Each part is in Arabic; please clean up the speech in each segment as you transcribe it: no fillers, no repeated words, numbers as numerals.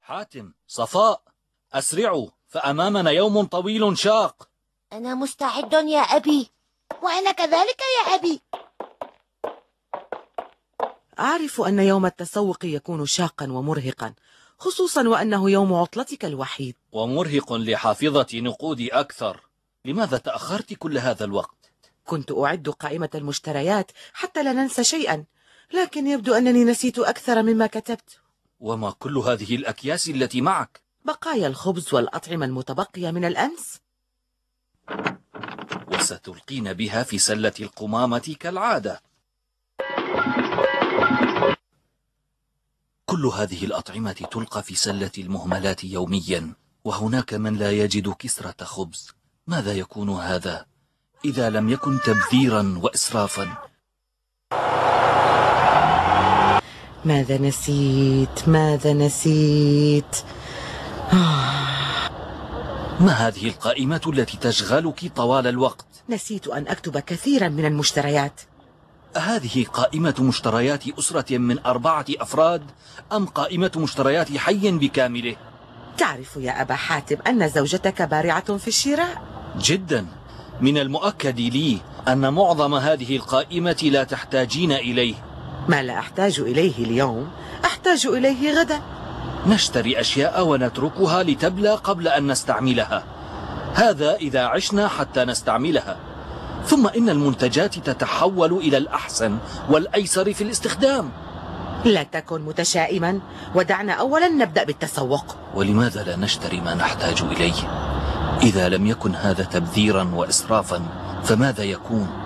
حاتم، صفاء، أسرعوا فأمامنا يوم طويل شاق. أنا مستعد يا أبي. وأنا كذلك يا أبي. أعرف أن يوم التسوق يكون شاقا ومرهقا، خصوصا وأنه يوم عطلتك الوحيد. ومرهق لحافظة نقودي أكثر. لماذا تأخرت كل هذا الوقت؟ كنت أعد قائمة المشتريات حتى لا ننسى شيئا، لكن يبدو أنني نسيت أكثر مما كتبت. وما كل هذه الأكياس التي معك؟ بقايا الخبز والأطعمة المتبقية من الأمس. وستلقين بها في سلة القمامة كالعادة. كل هذه الأطعمة تلقى في سلة المهملات يوميا، وهناك من لا يجد كسرة خبز. ماذا يكون هذا إذا لم يكن تبذيرا وإسرافا؟ ماذا نسيت؟ ما هذه القائمة التي تشغلك طوال الوقت؟ نسيت أن أكتب كثيرا من المشتريات. هذه قائمة مشتريات أسرة من 4 أفراد أم قائمة مشتريات حي بكامله؟ تعرف يا أبا حاتم أن زوجتك بارعة في الشراء. جدا. من المؤكد لي أن معظم هذه القائمة لا تحتاجين إليه. ما لا أحتاج إليه اليوم أحتاج إليه غدا. نشتري أشياء ونتركها لتبلى قبل أن نستعملها. هذا إذا عشنا حتى نستعملها. ثم إن المنتجات تتحول إلى الأحسن والأيسر في الاستخدام. لا تكن متشائما، ودعنا أولا نبدأ بالتسوق. ولماذا لا نشتري ما نحتاج إليه؟ إذا لم يكن هذا تبذيرا وإسرافا فماذا يكون؟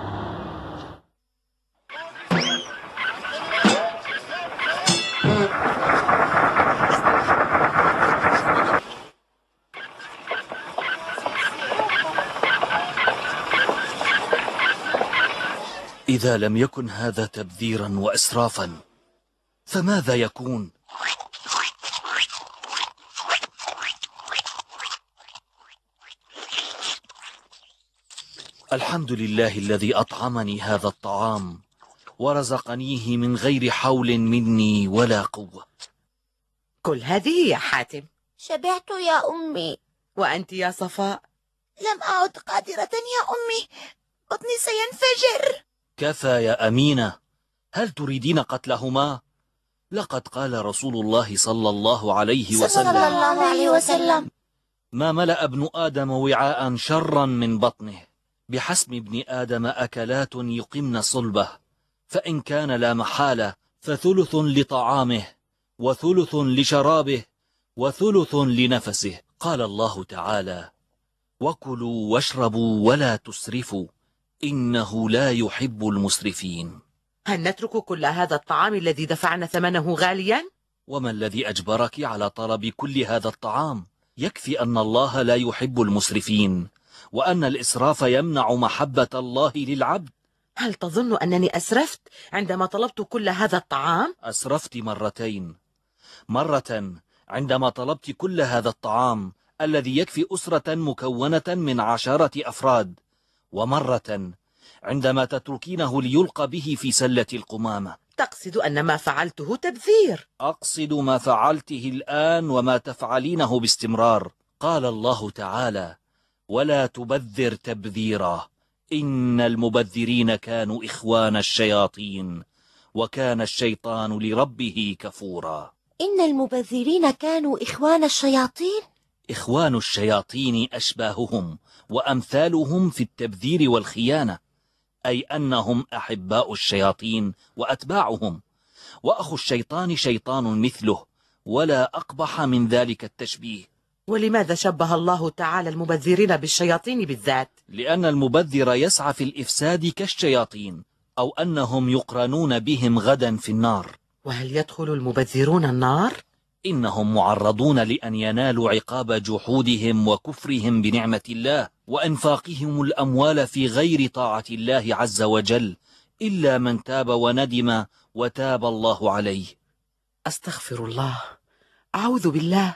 إذا لم يكن هذا تبذيرا وإسرافا فماذا يكون؟ الحمد لله الذي أطعمني هذا الطعام ورزقنيه من غير حول مني ولا قوة. كل هذه يا حاتم. شبعت يا أمي. وأنت يا صفاء؟ لم أعد قادرة يا أمي، بطني سينفجر. كفى يا أمينة، هل تريدين قتلهما؟ لقد قال رسول الله صلى الله عليه وسلم ما ملأ ابن آدم وعاء شرا من بطنه. بحسب ابن آدم أكلات يقمن صلبه، فإن كان لا محالة فثلث لطعامه وثلث لشرابه وثلث لنفسه. قال الله تعالى: وكلوا واشربوا ولا تسرفوا إنه لا يحب المسرفين. هل نترك كل هذا الطعام الذي دفعنا ثمنه غاليا؟ وما الذي أجبرك على طلب كل هذا الطعام؟ يكفي أن الله لا يحب المسرفين، وأن الإسراف يمنع محبة الله للعبد. هل تظن أنني أسرفت عندما طلبت كل هذا الطعام؟ أسرفت مرتين. مرة عندما طلبت كل هذا الطعام الذي يكفي أسرة مكونة من 10 أفراد، ومرة عندما تتركينه ليلقى به في سلة القمامة. تقصد أن ما فعلته تبذير؟ أقصد ما فعلته الآن وما تفعلينه باستمرار. قال الله تعالى: ولا تبذر تبذيرا إن المبذرين كانوا إخوان الشياطين وكان الشيطان لربه كفورا. إن المبذرين كانوا إخوان الشياطين؟ إخوان الشياطين أشباههم وأمثالهم في التبذير والخيانة، أي أنهم أحباء الشياطين وأتباعهم، وأخو الشيطان شيطان مثله، ولا أقبح من ذلك التشبيه. ولماذا شبه الله تعالى المبذرين بالشياطين بالذات؟ لأن المبذر يسعى في الإفساد كالشياطين، أو أنهم يقرنون بهم غدا في النار. وهل يدخل المبذرون النار؟ إنهم معرضون لأن ينالوا عقاب جحودهم وكفرهم بنعمة الله وأنفاقهم الأموال في غير طاعة الله عز وجل، إلا من تاب وندم وتاب الله عليه. أستغفر الله، أعوذ بالله.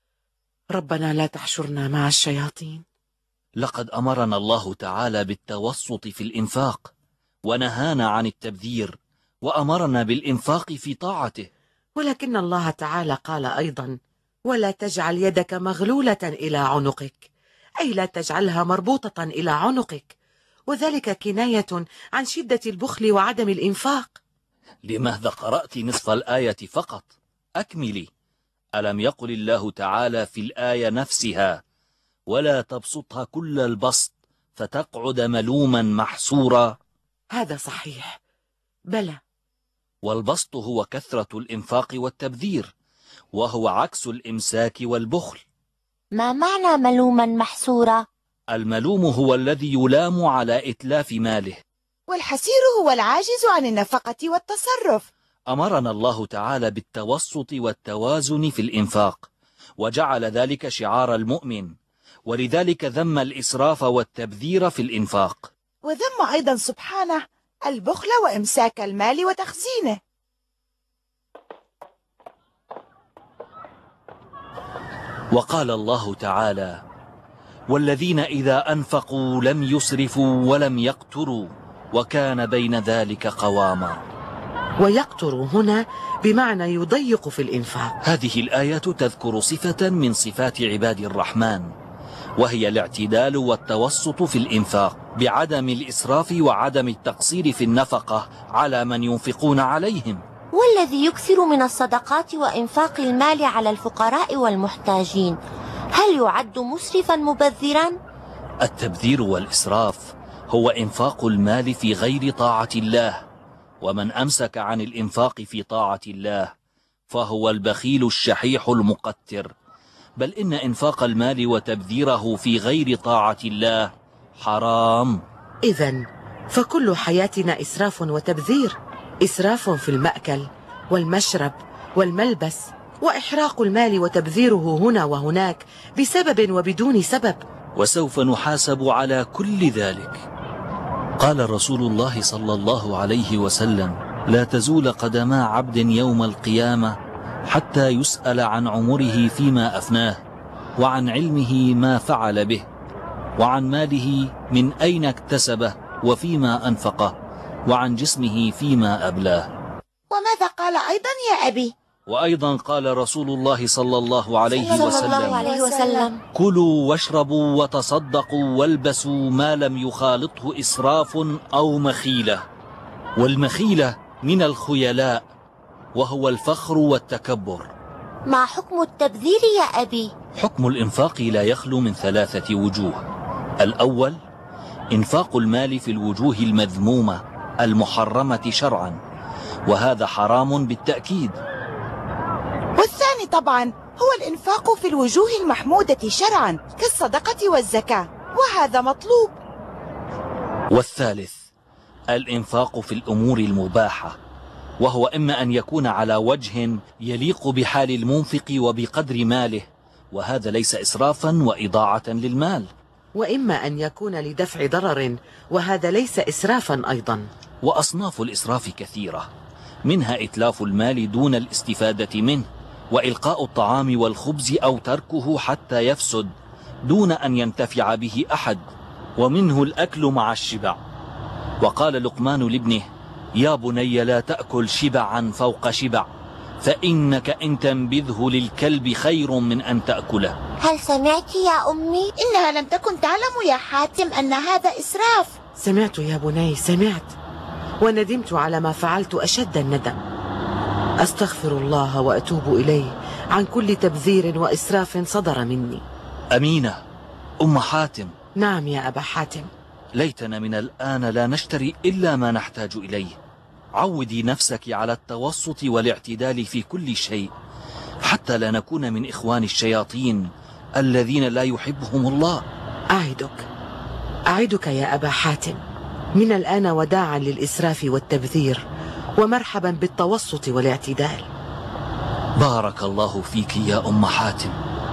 ربنا لا تحشرنا مع الشياطين. لقد أمرنا الله تعالى بالتوسط في الإنفاق، ونهانا عن التبذير، وأمرنا بالإنفاق في طاعته. ولكن الله تعالى قال أيضا: ولا تجعل يدك مغلولة إلى عنقك، أي لا تجعلها مربوطة إلى عنقك، وذلك كناية عن شدة البخل وعدم الإنفاق. لماذا قرأت نصف الآية فقط؟ أكملي. ألم يقل الله تعالى في الآية نفسها: ولا تبسطها كل البسط فتقعد ملوما محسورا؟ هذا صحيح، بلى. والبسط هو كثرة الإنفاق والتبذير، وهو عكس الإمساك والبخل. ما معنى ملوما محسورا؟ الملوم هو الذي يلام على إتلاف ماله، والحسير هو العاجز عن النفقة والتصرف. أمرنا الله تعالى بالتوسط والتوازن في الإنفاق، وجعل ذلك شعار المؤمن، ولذلك ذم الإسراف والتبذير في الإنفاق. وذم أيضا سبحانه البخل وإمساك المال وتخزينه. وقال الله تعالى: والذين إذا أنفقوا لم يسرفوا ولم يقتروا وكان بين ذلك قواما. ويقتر هنا بمعنى يضيق في الإنفاق. هذه الآية تذكر صفة من صفات عباد الرحمن، وهي الاعتدال والتوسط في الإنفاق، بعدم الإسراف وعدم التقصير في النفقة على من ينفقون عليهم. والذي يكثر من الصدقات وإنفاق المال على الفقراء والمحتاجين، هل يعد مسرفا مبذرا؟ التبذير والإسراف هو إنفاق المال في غير طاعة الله، ومن أمسك عن الإنفاق في طاعة الله فهو البخيل الشحيح المقتر. بل إن إنفاق المال وتبذيره في غير طاعة الله حرام. إذن فكل حياتنا إسراف وتبذير، إسراف في المأكل والمشرب والملبس، وإحراق المال وتبذيره هنا وهناك بسبب وبدون سبب، وسوف نحاسب على كل ذلك. قال رسول الله صلى الله عليه وسلم: لا تزول قدما عبد يوم القيامة حتى يسأل عن عمره فيما أفناه، وعن علمه ما فعل به، وعن ماله من أين اكتسبه وفيما أنفقه، وعن جسمه فيما أبلاه. وماذا قال أيضا يا أبي؟ وأيضا قال رسول الله صلى الله عليه وسلم: كلوا واشربوا وتصدقوا والبسوا ما لم يخالطه إسراف أو مخيلة. والمخيلة من الخيلاء، وهو الفخر والتكبر. ما حكم التبذير يا أبي؟ حكم الإنفاق لا يخلو من 3 وجوه. الأول: إنفاق المال في الوجوه المذمومة المحرمة شرعا، وهذا حرام بالتأكيد. والثاني طبعا هو الإنفاق في الوجوه المحمودة شرعا كالصدقة والزكاة، وهذا مطلوب. والثالث: الإنفاق في الأمور المباحة، وهو إما أن يكون على وجه يليق بحال المنفق وبقدر ماله، وهذا ليس إسرافا وإضاعة للمال، وإما أن يكون لدفع ضرر، وهذا ليس إسرافا أيضا. وأصناف الإسراف كثيرة، منها إتلاف المال دون الاستفادة منه، وإلقاء الطعام والخبز أو تركه حتى يفسد دون أن ينتفع به أحد، ومنه الأكل مع الشبع. وقال لقمان لابنه: يا بني لا تأكل شبعا فوق شبع، فإنك إن تنبذه للكلب خير من أن تأكله. هل سمعت يا أمي؟ إنها لم تكن تعلم يا حاتم أن هذا إسراف. سمعت يا بني، سمعت، وندمت على ما فعلت أشد الندم. أستغفر الله وأتوب إليه عن كل تبذير وإسراف صدر مني. أمينة أم حاتم. نعم يا أبا حاتم. ليتنا من الآن لا نشتري إلا ما نحتاج إليه. عودي نفسك على التوسط والاعتدال في كل شيء، حتى لا نكون من إخوان الشياطين الذين لا يحبهم الله. أعدك يا أبا حاتم، من الآن وداعا للإسراف والتبذير، ومرحبا بالتوسط والاعتدال. بارك الله فيك يا أم حاتم.